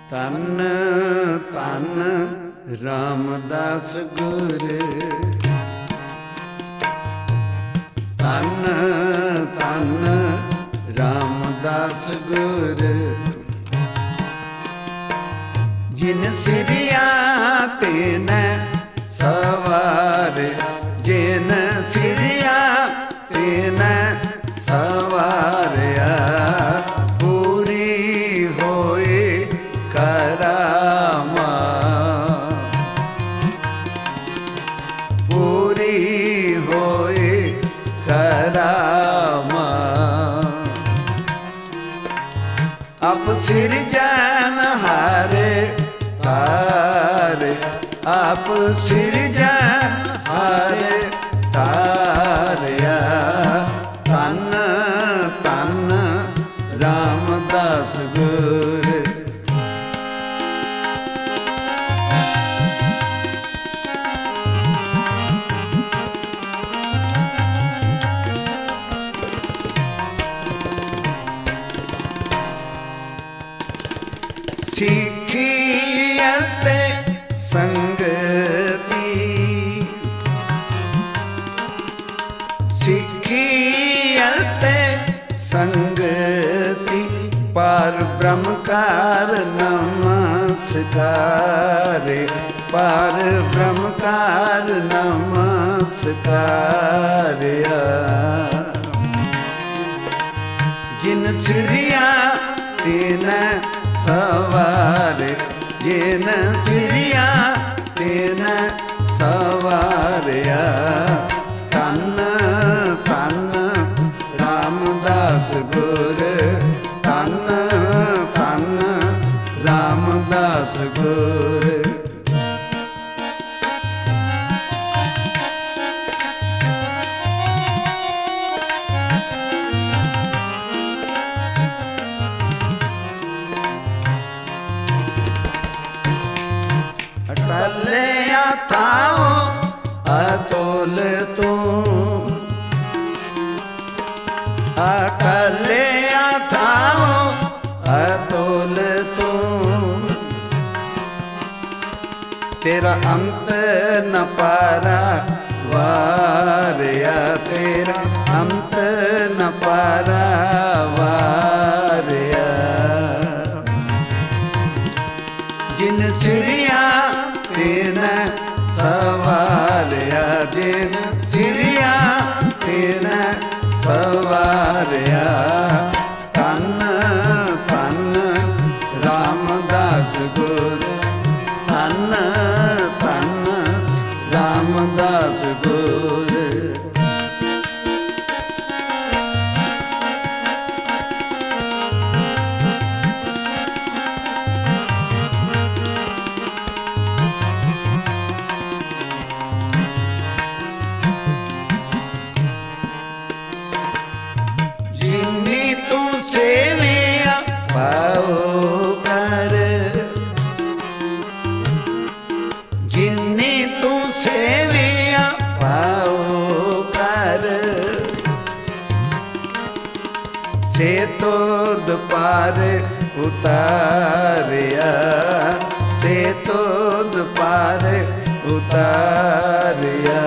ਧੰਨ ਧੰਨ ਰਾਮਦਾਸ ਗੁਰ, ਧੰਨ ਧੰਨ ਰਾਮਦਾਸ ਗੁਰ। ਜਿਨ ਸਿਰਿਆ ਤੈਨੈ ਸਵਾਰਿਆ, ਜਿਨ ਸਿਰਿਆ ਤੈਨੈ ਸਵਾਰਿਆ, ਪੂਰੀ ਹੋਏ ਕਰਾਮਾ, ਪੂਰੀ ਹੋਏ ਕਰਾਮਾ। ਆਪ ਸਿਰਜਨਹਾਰੇ ਤਾਰੇ, ਆਪ ਸਿਰਜਨਹਾਰੇ ਤਾਰਿਆ, ਧੰਨ ਧੰਨ ਰਾਮਦਾਸ ਗੁਰ। ਸਿੱਖੀ ਅਤੇ ਸੰਗਤੀ, ਸਿੱਖੀ ਅਤੇ ਸੰਗਤੀ, ਪਰ ਬ੍ਰਹਮ ਕਾਰ ਨਮਸਕਾਰੇ, ਪਰ ਬ੍ਰਹਮ ਕਾਰ ਨਮਸਕਾਰਿਆ। ਜਿਨ ਸਿਰਿਆ ਤੈਨੈ ਸਵਾਰੇ, ਜਿਨ ਸਿਰਿਆ ਤੈਨੈ ਸਵਾਰਿਆ, ਧੰਨ ਧੰਨ ਰਾਮਦਾਸ ਗੁਰ, ਧੰਨ ਧੰਨ ਰਾਮਦਾਸ ਗੁਰ। ਅਟਲਿਆ ਥਾਉ ਅਤੁਲ ਤੂੰ, ਅਟਲਿਆ ਥਾਉ ਅਤੁਲ ਤੂੰ, ਤੇਰਾ ਅੰਤ ਨ ਪਾਰਾ ਵਾਰਿਆ, ਤੇਰਾ ਅੰਤ ਨ ਪਾਰਾ ਵਾਰਿਆ। ਜਿਨ ਸਿਰਿਆ ਤੈਨੈ ਸਵਾਰਿਆ, ਜਿਨ ਸਿਰਿਆ ਤੈਨੈ ਸਵਾਰਿਆ, ਧੰਨ ਧੰਨ ਰਾਮਦਾਸ ਗੁਰ, ਧੰਨ ਧੰਨ ਰਾਮਦਾਸ ਗੁਰ। ਜਿਨੀ ਤੂੰ ਸੇਵਿਆ ਪਾਉ ਕਰ, ਜਿਨੀ ਤੂੰ ਸੇਵਿਆ ਪਾਉ ਕਰ, ਸੇ ਤੋਦ ਪਾਰ ਉਤਾਰਿਆ, ਸੇ ਤੋਦ ਪਾਰ ਉਤਾਰਿਆ।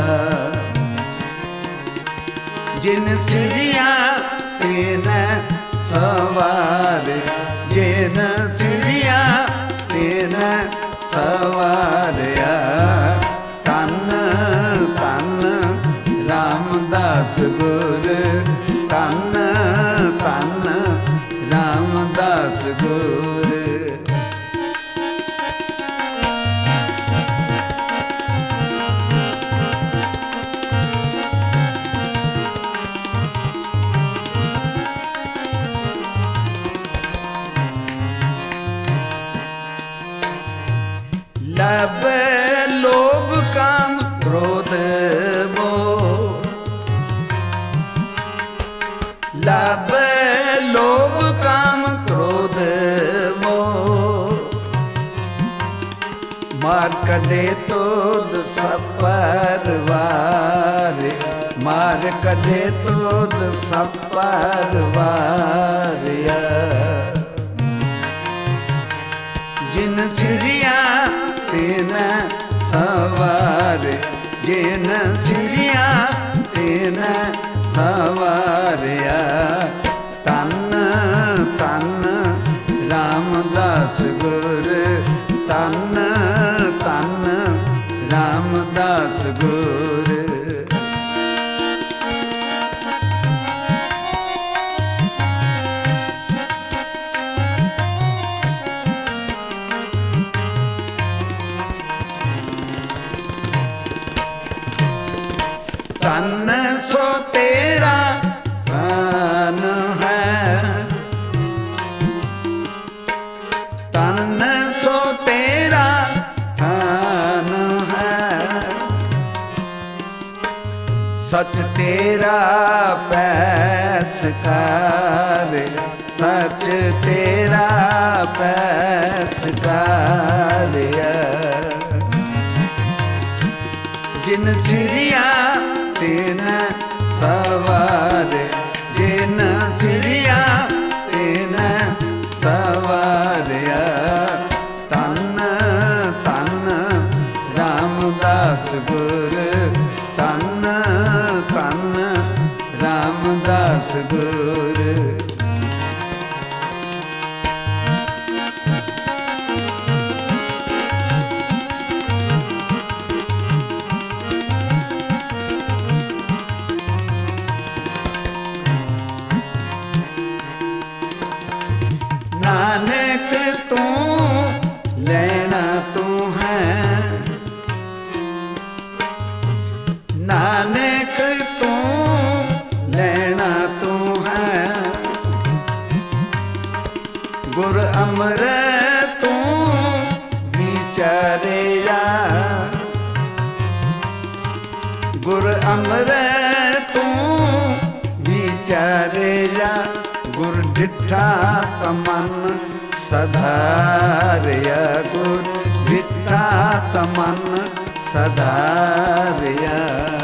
ਜਿਨ ਸਿਰਿਆ ਤੈਨੈ ਸਵਾਰੇ, ਜਿਨ ਸਿਰਿਆ ਤੈਨੈ ਸਵਾਰਿਆ, ਧੰਨ ਧੰਨ ਰਾਮਦਾਸ ਗੁਰ, ਧੰਨ ਧੰਨ ਰਾਮਦਾਸ ਗੁਰ। ਲਬ ਲੋਭ ਕਾਮ ਕ੍ਰੋਧ ਮੋਹ, ਲਬ ਲੋਭ ਕਾਮ ਕ੍ਰੋਧ ਮੋਹ, ਮਾਰ ਕੱਢੇ ਤੋਦ ਸਭ ਪਰਵਾਰੇ, ਮਾਰ ਕੱਢੇ ਤੋਦ ਸਭ ਪਰਵਾਰਿਆ। ਜਿਨ ਸਿਰਿਆ ਤਿਨ ਸਵਾਰਿਆ। ਧੰਨ ਧੰਨ ਰਾਮਦਾਸ ਗੁਰ, ਧੰਨ ਧੰਨ ਰਾਮਦਾਸ ਗੁਰ। ਧਨ ਸੋ ਤੇਰਾ ਧਨ ਹੈ, ਧਨ ਸੋ ਤੇਰਾ ਧਨ ਹੈ। ਸਚ ਤੇਰਾ ਪੈਸਕਾਰ, ਸਚ ਤੇਰਾ ਪੈਸਕਾਰ। ਜਿਨ ਸਿਰਿਆ ਤਿਨ ਸਵਾਰਿਆ, ਜਿਨ ਸਿਰਿਆ ਤਿਨ ਸਵਾਰਿਆ। ਧੰਨ ਧੰਨ ਰਾਮਦਾਸ ਗੁਰ, ਧੰਨ ਧੰਨ ਰਾਮਦਾਸ ਗੁਰ। ਨਾਨਕ ਤੂੰ ਲੈਣਾ ਤੂੰ ਹੈ, ਨਾਨਕ ਤੂੰ ਲੈਣਾ ਤੂੰ ਹੈ। ਗੁਰ ਅੰਮ੍ਰਿਤ ਤੂੰ ਵਿਚਾਰਿਆ, ਗੁਰ ਅੰਮ੍ਰਿਤ ਤੂੰ ਵਿਚਾਰਿਆ। ਗੁਰ ਡਿਠਾ ਤਮਨ ਸਧਾਰਿਆ, ਗੁਰ ਡਿਠਾ ਤਮਨ ਸਧਾਰਿਆ।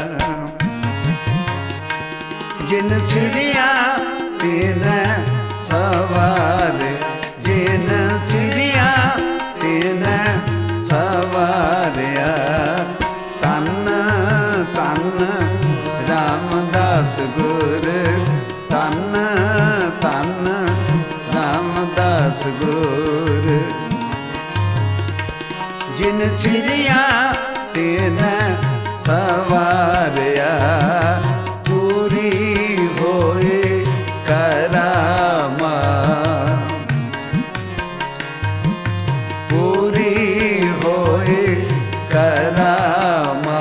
ਜਿਨ ਸਿਰਿਆ ਤਿਨ ਸਵਾਰਿਆ, ਜਿਨ ਸਿਰਿਆ ਤਿਨ ਸਵਾਰਿਆ। ਧੰਨ ਧੰਨ ਰਾਮਦਾਸ ਗੁਰ, ਧੰਨ ਧੰਨ ਰਾਮਦਾਸ ਗੁਰ। ਜਿਨ ਸਿਰਿਆ ਤਿਨ ਸਵਾਰਿਆ। ਪੂਰੀ ਹੋਏ ਕਰਾਮਾ, ਪੂਰੀ ਹੋਏ ਕਰਾਮਾ।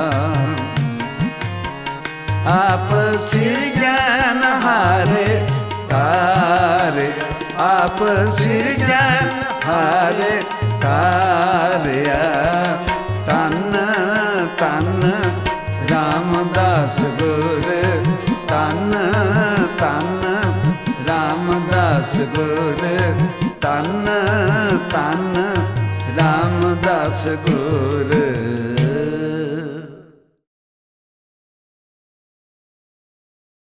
ਆਪ ਸਿਰਜਨਹਾਰੇ ਤਾਰੇ, ਆਪ ਸਿਰਜਨਹਾਰੇ ਤਾਰਿਆ। ਧੰਨ ਧੰਨ ਰਾਮਦਾਸ ਗੁਰ, ਧੰਨ ਧੰਨ ਰਾਮਦਾਸ ਗੁਰ, ਧੰਨ ਧੰਨ ਰਾਮਦਾਸ ਗੁਰ।